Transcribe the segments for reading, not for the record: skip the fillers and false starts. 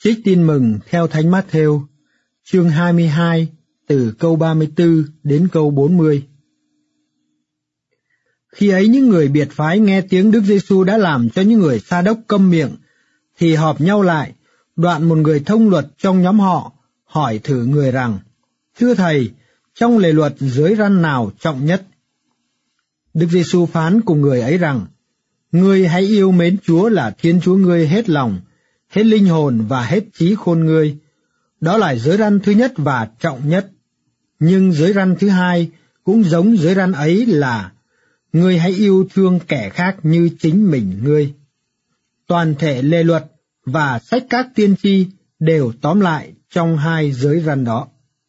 Trích tin mừng theo Thánh Mát-thêu, chương 22, từ câu 34 đến câu 40. Khi ấy những người biệt phái nghe tiếng Đức Giêsu đã làm cho những người Sa Đốc câm miệng, thì họp nhau lại, đoạn một người thông luật trong nhóm họ hỏi thử người rằng: Thưa Thầy, trong lề luật giới răn nào trọng nhất? Đức Giêsu phán cùng người ấy rằng: Ngươi hãy yêu mến Chúa là Thiên Chúa ngươi hết lòng, hết linh hồn và hết trí khôn ngươi. Đó là giới răn thứ nhất và trọng nhất. Nhưng giới răn thứ hai cũng giống giới răn ấy là: Ngươi hãy yêu thương kẻ khác như chính mình ngươi. Toàn thể lề luật và sách các tiên tri đều tóm lại trong hai giới răn đó.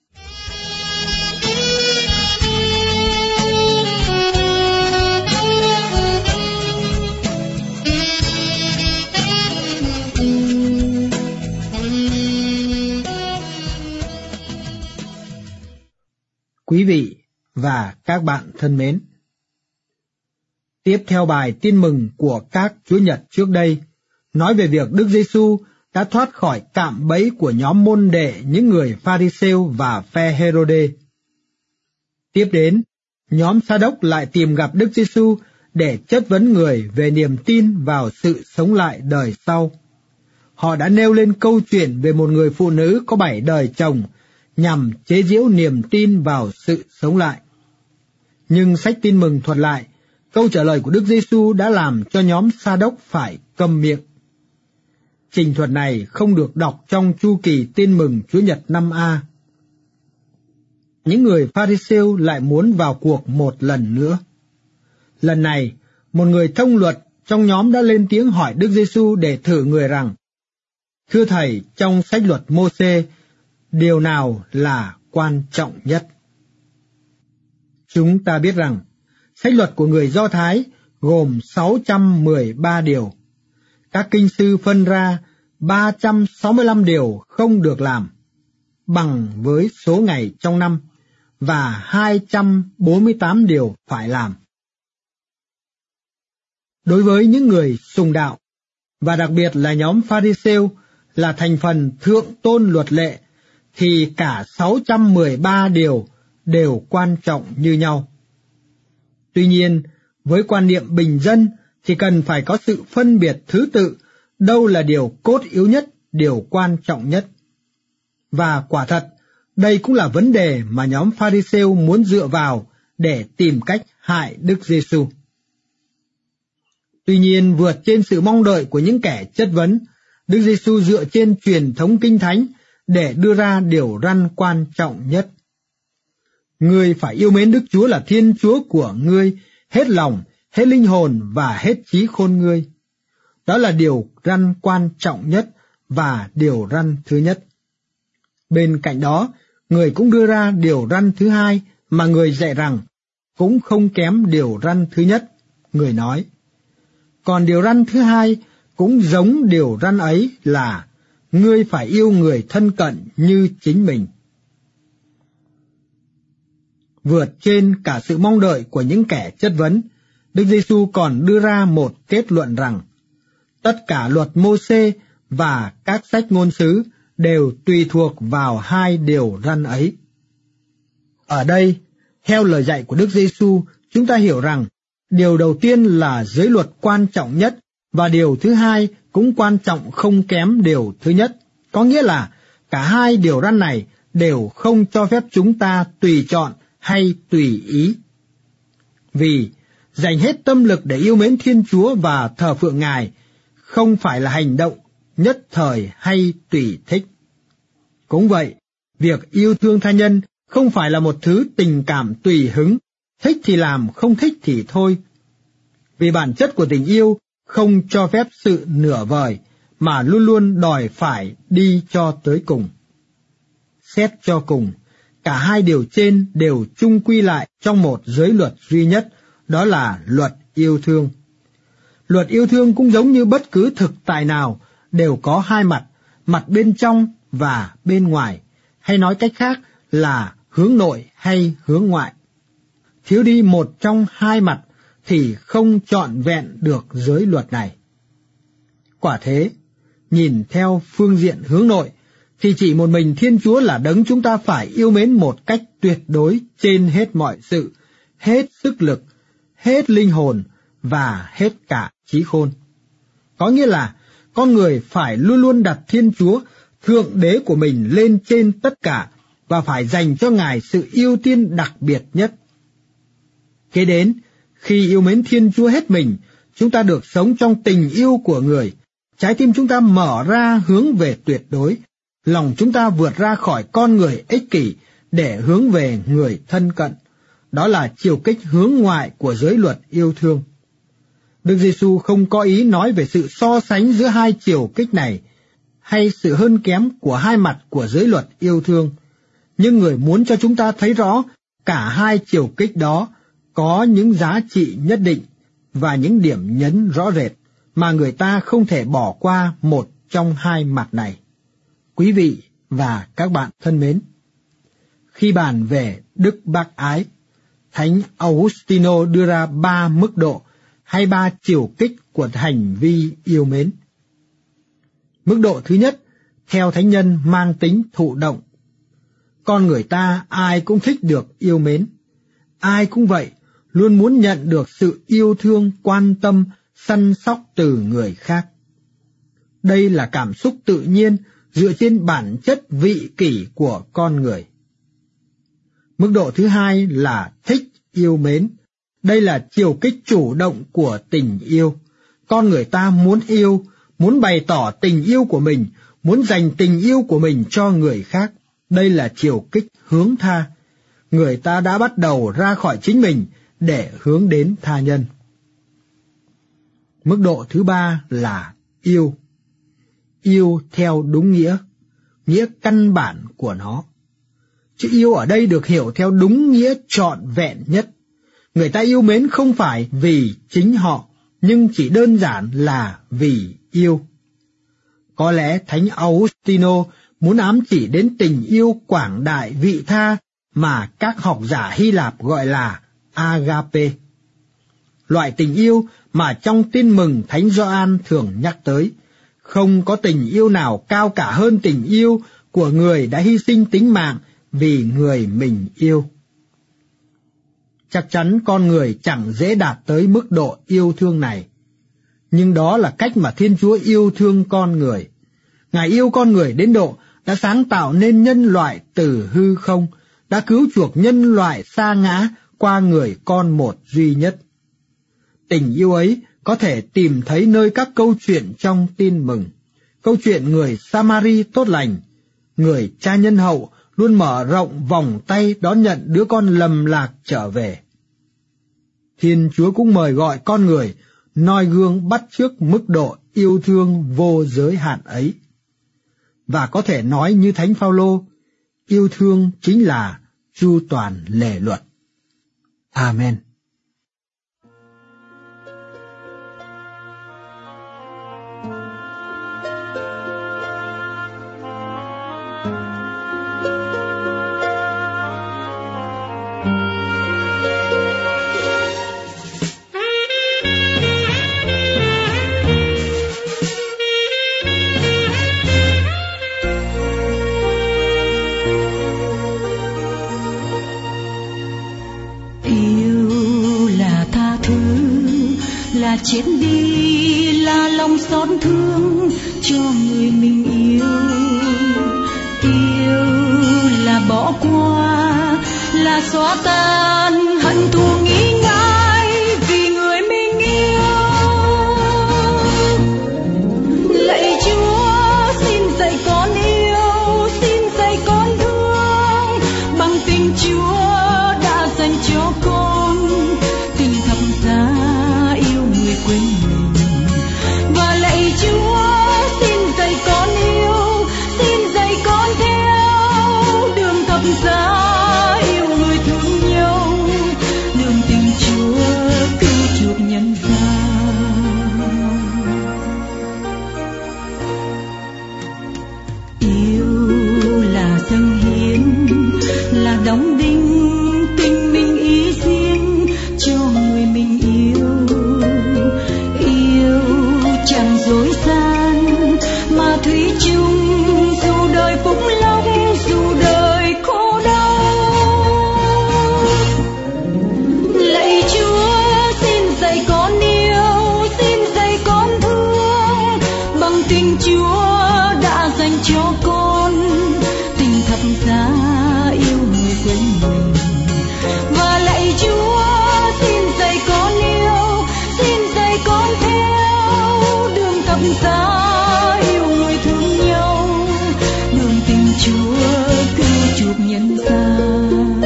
Quý vị và các bạn thân mến, tiếp theo bài tin mừng của các Chúa Nhật trước đây, nói về việc Đức Giêsu đã thoát khỏi cạm bẫy của nhóm môn đệ những người Pha-ri-sêu và phe Hê-rô-đê. Tiếp đến, nhóm Sa Đốc lại tìm gặp Đức Giêsu để chất vấn người về niềm tin vào sự sống lại đời sau. Họ đã nêu lên câu chuyện về một người phụ nữ có 7 đời chồng, nhằm chế giễu niềm tin vào sự sống lại. Nhưng sách tin mừng thuật lại, câu trả lời của Đức Giêsu đã làm cho nhóm Sa Đốc phải câm miệng. Trình thuật này không được đọc trong chu kỳ tin mừng Chúa Nhật năm A. Những người Pha-ri-sêu lại muốn vào cuộc một lần nữa. Lần này, một người thông luật trong nhóm đã lên tiếng hỏi Đức Giêsu để thử người rằng: Thưa Thầy, trong sách luật Mô-sê, điều nào là quan trọng nhất? Chúng ta biết rằng, sách luật của người Do Thái gồm 613 điều. Các kinh sư phân ra 365 điều không được làm, bằng với số ngày trong năm, và 248 điều phải làm. Đối với những người sùng đạo, và đặc biệt là nhóm Pha-ri-sêu là thành phần thượng tôn luật lệ, thì cả 613 điều đều quan trọng như nhau. Tuy nhiên, với quan niệm bình dân thì cần phải có sự phân biệt thứ tự đâu là điều cốt yếu nhất, điều quan trọng nhất. Và quả thật, đây cũng là vấn đề mà nhóm Pha-ri-sêu muốn dựa vào để tìm cách hại Đức Giêsu. Tuy nhiên, vượt trên sự mong đợi của những kẻ chất vấn, Đức Giêsu dựa trên truyền thống Kinh Thánh để đưa ra điều răn quan trọng nhất. Ngươi phải yêu mến Đức Chúa là Thiên Chúa của ngươi hết lòng, hết linh hồn và hết trí khôn ngươi. Đó là điều răn quan trọng nhất và điều răn thứ nhất. Bên cạnh đó, người cũng đưa ra điều răn thứ hai mà người dạy rằng cũng không kém điều răn thứ nhất. Người nói: Còn điều răn thứ hai cũng giống điều răn ấy là: Ngươi phải yêu người thân cận như chính mình. Vượt trên cả sự mong đợi của những kẻ chất vấn, Đức Giêsu còn đưa ra một kết luận rằng tất cả luật Mô-sê và các sách ngôn sứ đều tùy thuộc vào hai điều răn ấy. Ở đây, theo lời dạy của Đức Giêsu, chúng ta hiểu rằng điều đầu tiên là giới luật quan trọng nhất, và điều thứ hai cũng quan trọng không kém điều thứ nhất. Có nghĩa là cả hai điều răn này đều không cho phép chúng ta tùy chọn hay tùy ý. Vì dành hết tâm lực để yêu mến Thiên Chúa và thờ phượng Ngài không phải là hành động nhất thời hay tùy thích. Cũng vậy, việc yêu thương tha nhân không phải là một thứ tình cảm tùy hứng, thích thì làm, không thích thì thôi. Vì bản chất của tình yêu không cho phép sự nửa vời, mà luôn luôn đòi phải đi cho tới cùng. Xét cho cùng, cả hai điều trên đều chung quy lại trong một giới luật duy nhất, đó là luật yêu thương. Luật yêu thương cũng giống như bất cứ thực tại nào, đều có hai mặt, mặt bên trong và bên ngoài, hay nói cách khác là hướng nội hay hướng ngoại. Thiếu đi một trong hai mặt thì không trọn vẹn được giới luật này. Quả thế, Nhìn theo phương diện hướng nội, thì chỉ một mình Thiên Chúa là đấng chúng ta phải yêu mến một cách tuyệt đối trên hết mọi sự, hết sức lực, hết linh hồn và hết cả trí khôn. Có nghĩa là con người phải luôn luôn đặt Thiên Chúa, Thượng Đế của mình lên trên tất cả và phải dành cho Ngài sự ưu tiên đặc biệt nhất. Kế đến, khi yêu mến Thiên Chúa hết mình, chúng ta được sống trong tình yêu của Người. Trái tim chúng ta mở ra hướng về tuyệt đối, lòng chúng ta vượt ra khỏi con người ích kỷ để hướng về người thân cận. Đó là chiều kích hướng ngoại của giới luật yêu thương. Đức Giêsu không có ý nói về sự so sánh giữa hai chiều kích này, hay sự hơn kém của hai mặt của giới luật yêu thương. Nhưng Người muốn cho chúng ta thấy rõ cả hai chiều kích đó có những giá trị nhất định và những điểm nhấn rõ rệt mà người ta không thể bỏ qua một trong hai mặt này. Quý vị và các bạn thân mến, khi bàn về đức bác ái, Thánh Augustino đưa ra 3 mức độ hay 3 chiều kích của hành vi yêu mến. Mức độ thứ nhất, theo thánh nhân mang tính thụ động. Con người ta ai cũng thích được yêu mến. Ai cũng vậy, luôn muốn nhận được sự yêu thương, quan tâm, săn sóc từ người khác. Đây là cảm xúc tự nhiên dựa trên bản chất vị kỷ của con người. Mức độ thứ hai là thích yêu mến. Đây là chiều kích chủ động của tình yêu. Con người ta muốn yêu, muốn bày tỏ tình yêu của mình, muốn dành tình yêu của mình cho người khác. Đây là chiều kích hướng tha. Người ta đã bắt đầu ra khỏi chính mình để hướng đến tha nhân. Mức độ thứ ba là yêu. Yêu theo đúng nghĩa, nghĩa căn bản của nó. Chữ yêu ở đây được hiểu theo đúng nghĩa trọn vẹn nhất. Người ta yêu mến không phải vì chính họ, nhưng chỉ đơn giản là vì yêu. Có lẽ Thánh Augustino muốn ám chỉ đến tình yêu quảng đại vị tha mà các học giả Hy Lạp gọi là agape. Loại tình yêu mà trong Tin Mừng Thánh Gioan thường nhắc tới. Không có tình yêu nào cao cả hơn tình yêu của người đã hy sinh tính mạng vì người mình yêu. Chắc chắn con người chẳng dễ đạt tới mức độ yêu thương này. Nhưng đó là cách mà Thiên Chúa yêu thương con người. Ngài yêu con người đến độ đã sáng tạo nên nhân loại từ hư không, đã cứu chuộc nhân loại sa ngã qua người con một duy nhất. Tình yêu ấy có thể tìm thấy nơi các câu chuyện trong Tin Mừng. Câu chuyện người Samari tốt lành, người cha nhân hậu luôn mở rộng vòng tay đón nhận đứa con lầm lạc trở về. Thiên Chúa cũng mời gọi con người noi gương bắt chước mức độ yêu thương vô giới hạn ấy. Và có thể nói như Thánh Phaolô, yêu thương chính là chu toàn lề luật. Amen. Chết đi là lòng xót thương cho người mình yêu. Yêu là bỏ qua, là xóa tan hận thù nghĩ ngại vì người mình yêu. Lạy Chúa, xin dạy con yêu, xin dạy con thương bằng tình Chúa đã dành cho con, tình thập giá quên mình. Và lạy Chúa, xin dạy con yêu, xin dạy con theo đường thập giá yêu người thương nhau, đường thủy chung, dù đời phúc lộc, dù đời khổ đau. Lạy Chúa, xin dạy con yêu, xin dạy con thương, bằng tình Chúa đã dành cho con, tình thập giá yêu người quên mình. Và lạy Chúa, xin dạy con yêu, xin dạy con theo đường thập giá yêu người thương nhau, đường tình Chúa cứu chuộc nhân gian.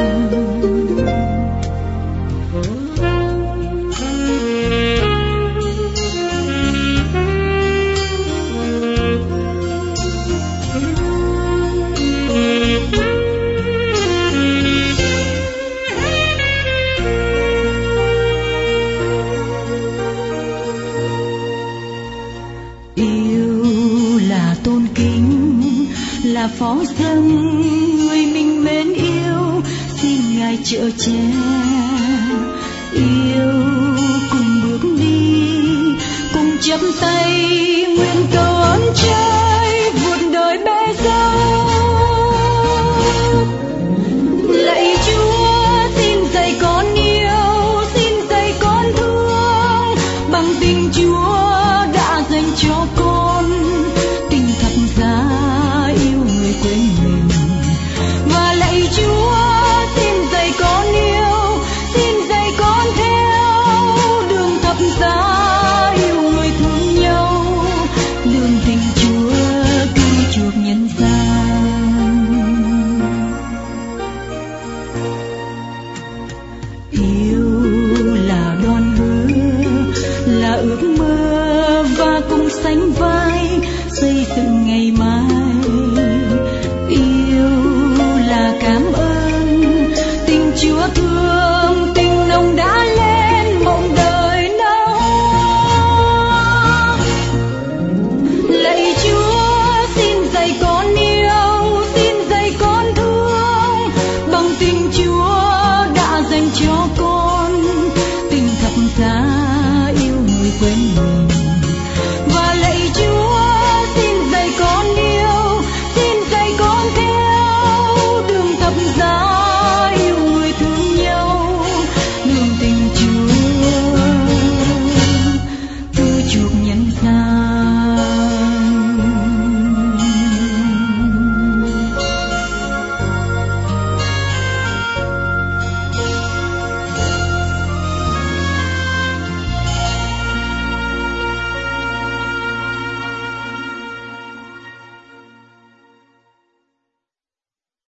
Là phó dâng người mình mến yêu, xin Ngài chở che. Yêu cùng bước đi, cùng chắp tay nguyện